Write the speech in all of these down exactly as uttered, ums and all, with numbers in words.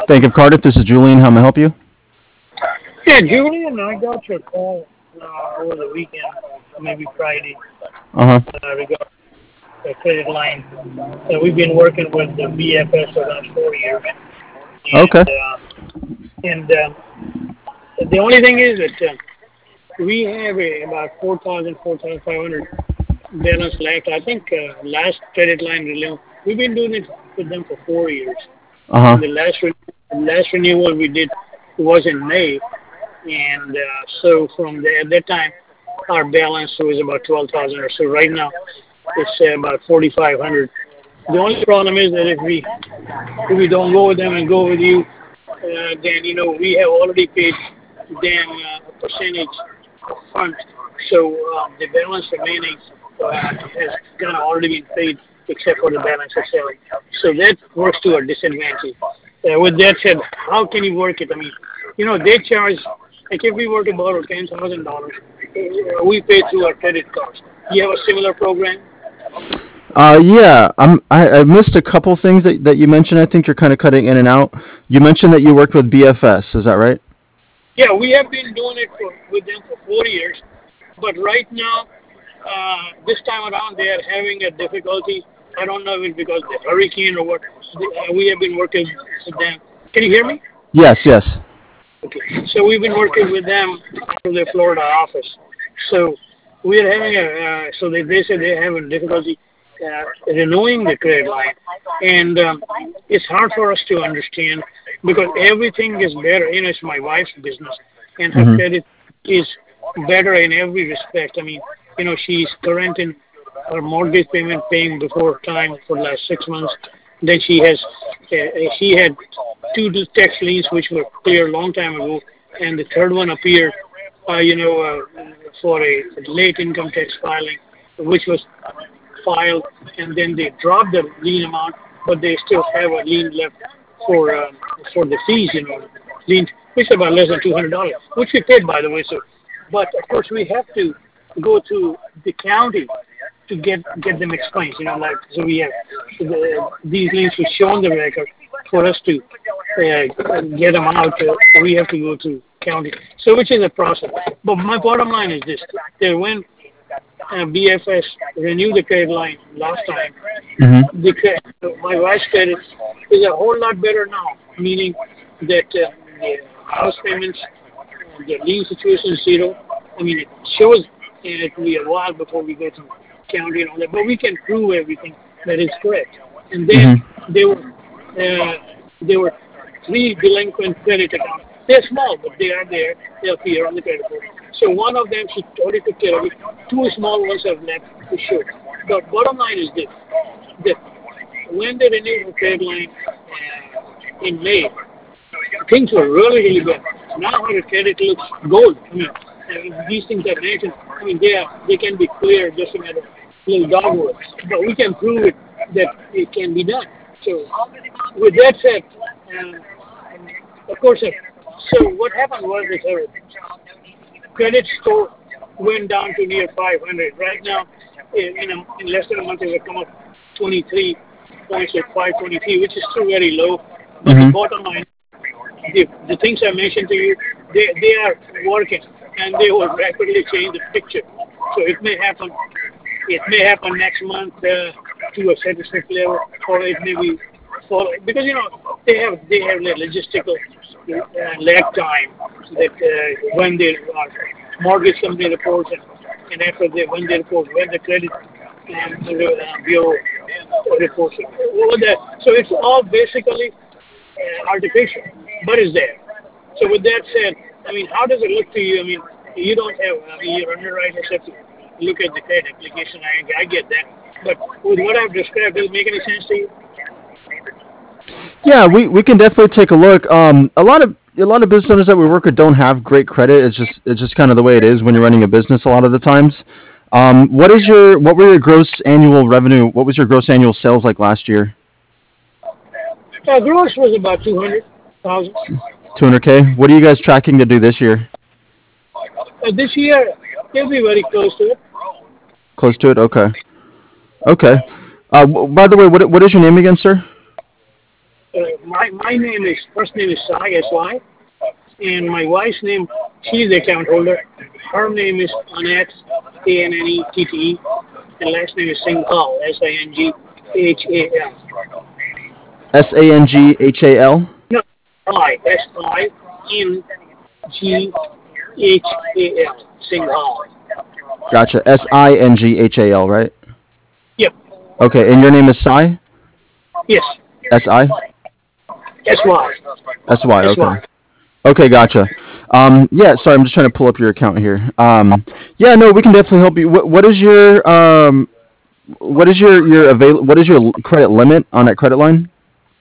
Bank of Cardiff, this is Julian. How may I help you? Yeah, Julian, I got your call uh, over the weekend, maybe Friday, Uh huh. uh, regarding the credit line. Uh, we've been working with the B F S for the last four years, Okay. and uh, and um, the only thing is that uh, we have a, about four thousand, four thousand five hundred balance left. I think uh, last credit line renewal, we've been doing it with them for four years, Uh and huh. the last re- last renewal we did was in May, and uh, so from the, at that time our balance was about twelve thousand or so. Right now it's uh, about forty-five hundred. The only problem is that if we if we don't go with them and go with you, uh, then you know we have already paid them uh, a percentage up front. So uh, the balance remaining uh, has kind of already been paid, except for the balance itself. So that works to our disadvantage. Uh, with that said, how can you work it? I mean, you know, they charge like if we were to borrow ten thousand dollars, uh, we pay through our credit cards. You have a similar program? Uh, yeah. I'm. I, I missed a couple things that that you mentioned. I think you're kind of cutting in and out. You mentioned that you worked with B F S. Is that right? Yeah, we have been doing it for, with them for four years, but right now, uh, this time around, they are having a difficulty. I don't know if it's because of the hurricane or what. Uh, we have been working with them. Can you hear me? Yes. Yes. Okay. So we've been working with them out of their Florida office. So we are having a, uh, so they, they say they're having difficulty uh, renewing the credit line. And um, it's hard for us to understand because everything is better. You know, it's my wife's business and her Mhm. credit is better in every respect. I mean, you know, she's current in her mortgage payment paying before time for the last six months. Then she has, uh, she had two tax liens which were clear a long time ago, and the third one appeared, uh, you know, uh, for a late income tax filing, which was filed, and then they dropped the lien amount, but they still have a lien left for um, for the fees, you know, lien, which is about less than two hundred dollars, which we paid by the way. So, but of course we have to go to the county to get get them explained. You know, like so we have the, these liens we show on the record for us to uh, get them out. Uh, we have to go to county. So which is a process. But my bottom line is this: that when uh, B F S renewed the credit line last time, Mhm. the cre- my wife's credit is a whole lot better now. Meaning that uh, the house payments, the lien situation is zero. I mean, it shows and it will be a while before we go to county and all that, but we can prove everything that is correct. And then Mhm. there were uh, there were three delinquent credit accounts. They're small, but they are there. They appear on the credit report. So one of them she already took care of it. Two small ones have left to show. The bottom line is this: that when they renewed the credit line uh, in May, things were really, really good. Now our credit looks gold. I mean, uh, these things I mentioned, I mean, they are, they can be clear just a matter of little dogwood, but we can prove it that it can be done. So, with that said, um, of course, uh, so what happened was that our credit score went down to near five hundred. Right now, in, in, a, in less than a month, it will come up twenty-three points at five twenty-three, which is still very low. But the Mhm. bottom line the, the things I mentioned to you, they, they are working and they will rapidly change the picture. So it may happen, it may happen next month uh, to a satisfactory level, or it may be follow because you know they have they have the logistical uh, lag time that uh, when they uh, mortgage company reports and, and after they when they report when the credit um, uh, bureau reports all that. So it's all basically uh, artificial, but it's there. So with that said, I mean, how does it look to you? I mean, you don't have, I mean, your underwriters have to look at the credit application. I, I get that. But with what I've described, does it make any sense to you? Yeah, we, we can definitely take a look. Um, a lot of a lot of business owners that we work with don't have great credit. It's just it's just kind of the way it is when you're running a business. A lot of the times. Um, what is your what were your gross annual revenue? What was your gross annual sales like last year? Uh, gross was about two hundred thousand. two hundred k. What are you guys tracking to do this year? Uh, this year, they'll be very close to it. Close to it. Okay. Okay. Uh, w- by the way, what what is your name again, sir? Uh, my my name is first name is Sai S Y, and my wife's name, she's the account holder. Her name is Annette, A N N E T T E, and last name is Singhal, S I N G H A L. S A N G H A L. No, I S I N G H A L, Singhal. Gotcha. S I N G H A L, right? Yep. Okay, and your name is Sai? Yes. S I? S Y. S Y, S okay. Y. Okay, gotcha. Um, yeah, sorry, I'm just trying to pull up your account here. Um, yeah, no, we can definitely help you. What, what is your um, what is your your avail- What is your credit limit on that credit line?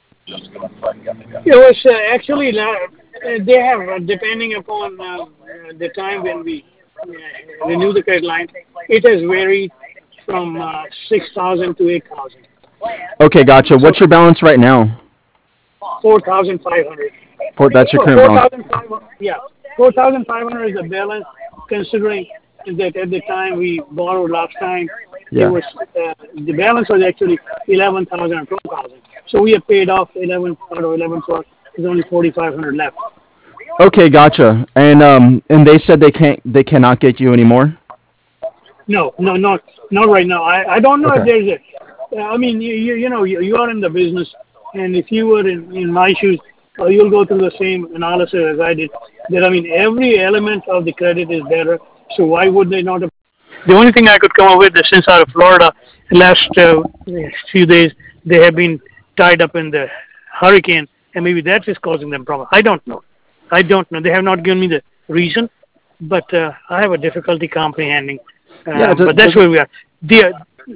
It was uh, actually uh, they have uh, depending upon uh, uh, the time when we uh, renew the credit line, it has varied from uh, six thousand to eight thousand. Okay, gotcha. So What's your balance right now? four thousand five hundred. For that's your So current balance. four thousand five hundred. Yeah, four thousand five hundred is the balance, considering that at the time we borrowed last time, it Yeah. was uh, the balance was actually eleven thousand or twelve thousand. So we have paid off eleven out of eleven, so there's only forty five hundred left. Okay, gotcha. And um, and they said they can't, they cannot get you anymore. No, no, not not right now. I I don't know if Okay. there's a. I mean, you you, you know you, you are in the business, and if you were in in my shoes, uh, you'll go through the same analysis as I did. That I mean, every element of the credit is better. So why would they not? The only thing I could come up with is since out of Florida, the last uh, few days they have been tied up in the hurricane, and maybe that is causing them problem. I don't know. I don't know. They have not given me the reason, but uh, I have a difficulty comprehending. Yeah. Um, d- but that's does it, where we are. The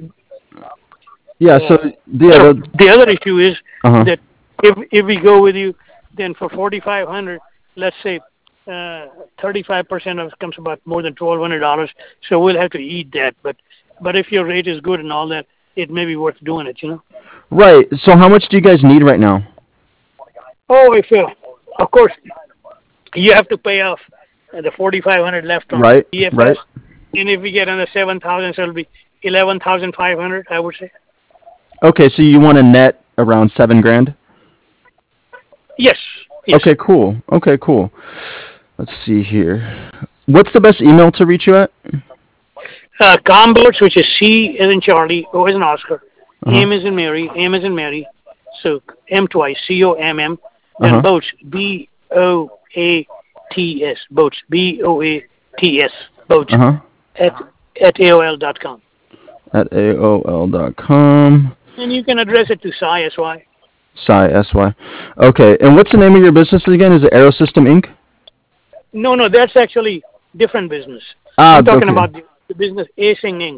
yeah. So uh, yeah. so The, the other issue is uh huh. that if if we go with you, then for forty five hundred, let's say uh, thirty five percent of it comes about more than twelve hundred dollars. So we'll have to eat that. But but if your rate is good and all that, it may be worth doing it. You know. Right. So how much do you guys need right now? Oh, if uh, of course you have to pay off uh, the forty five hundred left on Right. E F S, Right. and if we get another seven thousand, so it'll be eleven thousand five hundred. I would say. Okay. So you want to net around seven grand? Yes. Yes. Okay. Cool. Okay. Cool. Let's see here. What's the best email to reach you at? Uh, Comboats, which is C as in Charlie, O as in Oscar, Uh huh. M as in Mary, M as in Mary, so M twice, C O M M, Uh then huh. Boats, B O A T S, Boats, B O A T S, Boats, Uh huh. at, at A O L dot com. At A O L dot com. And you can address it to Psy, S Y. Psy, S Y. Okay. And what's the name of your business again? Is it Aerosystem Inc? No, no, that's actually different business. Ah, I'm talking okay. about the, the business Asing Inc.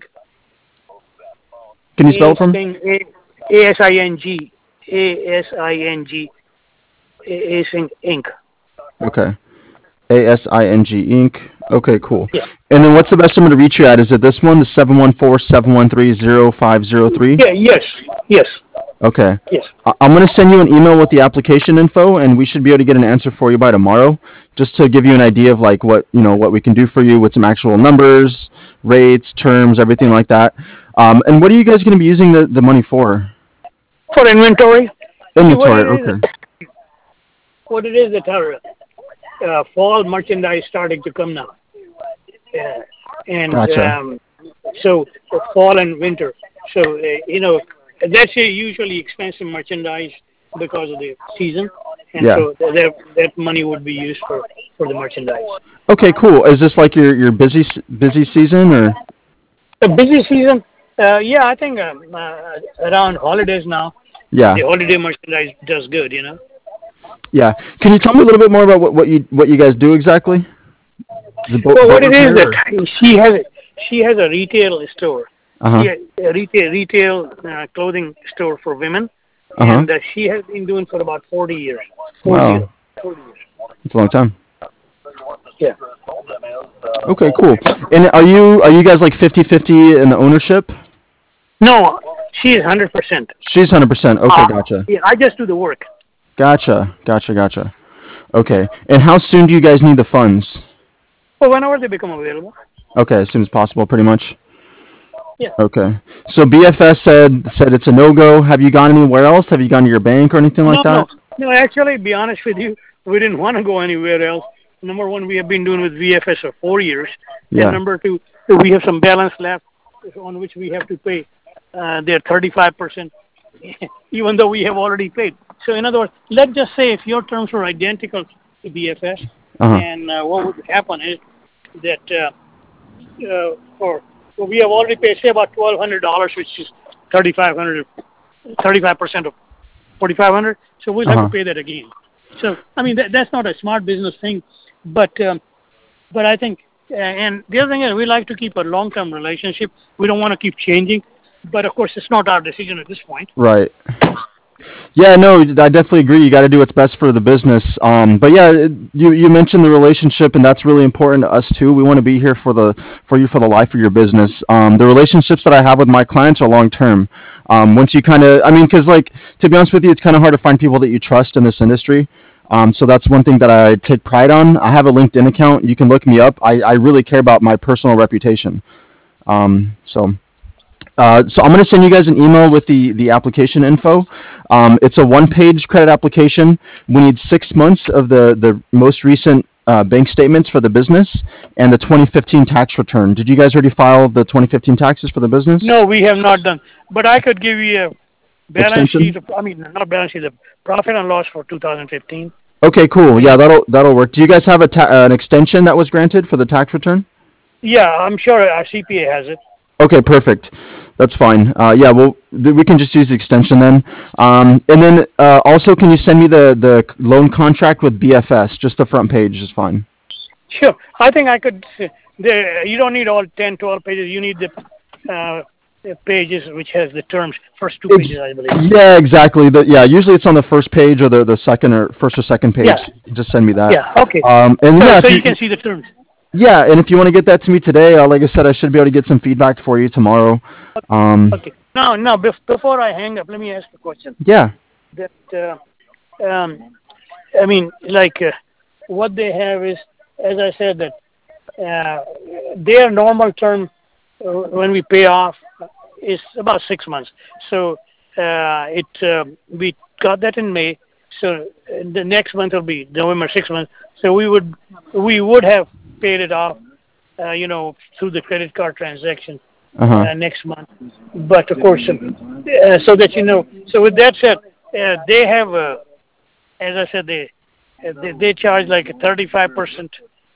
Can you spell it for me? Asing, A S I N G, A S I N G, Asing Inc. Okay. A S I N G Inc. Okay, cool. Yeah. And then what's the best number to reach you at? Is it this one, the seven one four, seven one three, zero five zero three? Yeah, yes, yes, Okay. yes. I- I'm going to send you an email with the application info, and we should be able to get an answer for you by tomorrow, just to give you an idea of like what, you know, what we can do for you with some actual numbers, rates, terms, everything like that. Um, and what are you guys going to be using the, the money for? For inventory, see what Inventory, it is, okay. what it is that our uh, fall merchandise starting to come now, uh, and Gotcha. um, so for fall and winter. So uh, you know that's a usually expensive merchandise because of the season, and Yeah. so that that money would be used for for the merchandise. Okay, cool. Is this like your, your busy s- busy season or? The busy season, uh, yeah, I think um, uh, around holidays now, Yeah. the holiday merchandise does good, you know. Yeah. Can you tell me a little bit more about what, what you what you guys do exactly? Is it boat, Well, boat what it is repair? that she has she has a retail store. Uh huh. She has a retail retail uh, clothing store for women, Uh huh. and uh, she has been doing for about forty years. Forty years. Wow, Forty years. it's a long time. Yeah. Okay, cool. And are you are you guys like fifty-fifty in the ownership? No, she is hundred percent. She's one hundred percent. Okay, Uh, gotcha. yeah, I just do the work. Gotcha. Gotcha. Gotcha. Okay. And how soon do you guys need the funds? Well, whenever they become available. Okay, as soon as possible, pretty much. Yeah. Okay. So B F S said said it's a no go. Have you gone anywhere else? Have you gone to your bank or anything like No, no. that? No, actually, be honest with you, we didn't want to go anywhere else. Number one, we have been doing with V F S for four years, and Yeah. number two, we have some balance left on which we have to pay uh, their thirty-five percent, even though we have already paid. So, in other words, let's just say if your terms were identical to V F S, Uh huh. and uh, what would happen is that uh, uh, for so we have already paid say about twelve hundred dollars, which is thirty-five hundred, thirty-five percent of forty-five hundred. So we'll Uh have to huh. pay that again. So I mean that, that's not a smart business thing, but um, but I think uh, and the other thing is we like to keep a long-term relationship. We don't want to keep changing, but of course it's not our decision at this point. Right. Yeah, no, I definitely agree. You got to do what's best for the business. Um, but yeah, it- you you mentioned the relationship, and that's really important to us too. We want to be here for the for you for the life of your business. Um, the relationships that I have with my clients are long term. Um, once you kind of, I mean, because like to be honest with you, it's kind of hard to find people that you trust in this industry. Um, so that's one thing that I take pride on. I have a LinkedIn account. You can look me up. I, I really care about my personal reputation. Um, so. Uh, so I'm going to send you guys an email with the, the application info. Um, it's a one-page credit application. We need six months of the, the most recent uh, bank statements for the business and the twenty fifteen tax return. Did you guys already file the twenty fifteen taxes for the business? No, we have not done. But I could give you a balance sheet. Extension? Of, I mean, not balance sheet. The profit and loss for two thousand fifteen. Okay, cool. Yeah, that'll that'll work. Do you guys have a ta- uh, an extension that was granted for the tax return? Yeah, I'm sure our C P A has it. Okay, perfect. That's fine. Uh, yeah, well, th- we can just use the extension then. Um, and then uh, also, can you send me the, the loan contract with B F S? Just the front page is fine. Sure. I think I could. s- The, you don't need all ten, twelve pages. You need the uh, the pages which has the terms. First two Ex- pages, I believe. yeah, exactly. The, yeah, usually it's on the first page or the, the second or first or second page. Yeah. Just send me that. Yeah. Okay. Um, and So, yeah, so if you you, can see the terms. yeah, and if you want to get that to me today, uh, like I said, I should be able to get some feedback for you tomorrow. Um, Okay. Now, now, bef- before I hang up, let me ask a question. yeah. That uh, um, I mean, like uh, what they have is, as I said, that uh, their normal term uh, when we pay off is about six months. So uh, it uh, we got that in May. So uh, the next month will be November, six months. So we would we would have paid it off, uh, you know, through the credit card transaction Uh-huh. uh, next month. But of course, uh, so that you know. So with that said, uh, they have, uh, as I said, they uh, they, they charge like thirty-five percent,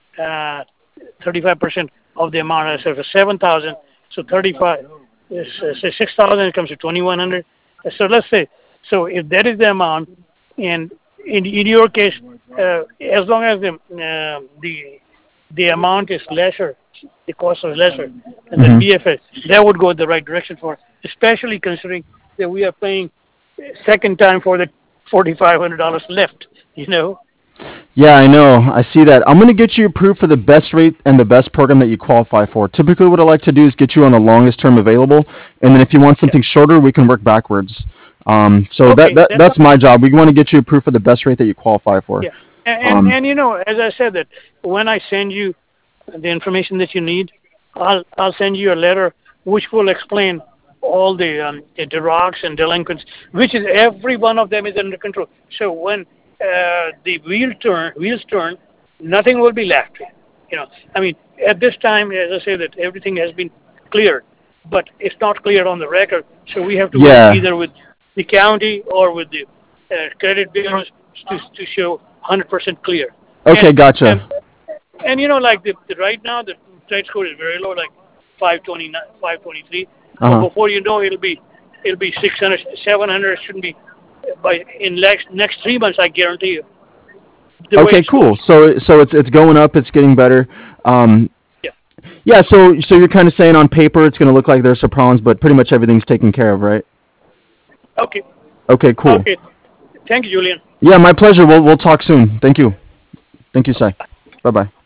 uh, thirty-five percent of the amount. So for seven thousand, so thirty-five, is, uh, say six thousand, it comes to twenty-one hundred. So let's say, so if that is the amount, and in in your case, uh, as long as the uh, the the amount is lesser, the cost is lesser, and then Mhm. B F S, that would go in the right direction for, especially considering that we are paying second time for the forty-five hundred dollars left. You know. Yeah, I know. I see that. I'm going to get you approved for the best rate and the best program that you qualify for. Typically, what I like to do is get you on the longest term available, and then if you want something shorter, we can work backwards. Um, so that, Okay, that that's that's my job. We want to get you approved for the best rate that you qualify for. yeah, and, and Um, and you know, as I said, that when I send you the information that you need, I'll I'll send you a letter which will explain all the um, the derocs and delinquents, which is every one of them is under control. So when uh, the wheel turn wheels turn, nothing will be left. You know, I mean, at this time, as I say, that everything has been cleared, but it's not cleared on the record. So we have to yeah. work either with the county or with the uh, credit bureaus to to show one hundred percent clear. Okay, And and gotcha. and you know, like the, the right now, the credit score is very low, like five twenty-nine, five twenty-three. Uh But huh. before you know, it'll be it'll be six hundred, seven hundred. It shouldn't be by in next next three months. I guarantee you. The way Okay, it's cool. going. So so it's it's going up. It's getting better. Um, Yeah. yeah. So so you're kind of saying on paper it's going to look like there's some problems, but pretty much everything's taken care of, right? Okay. Okay, cool. Okay. Thank you, Julian. Yeah, my pleasure. We'll we'll talk soon. Thank you. Thank you, Sai. Bye bye.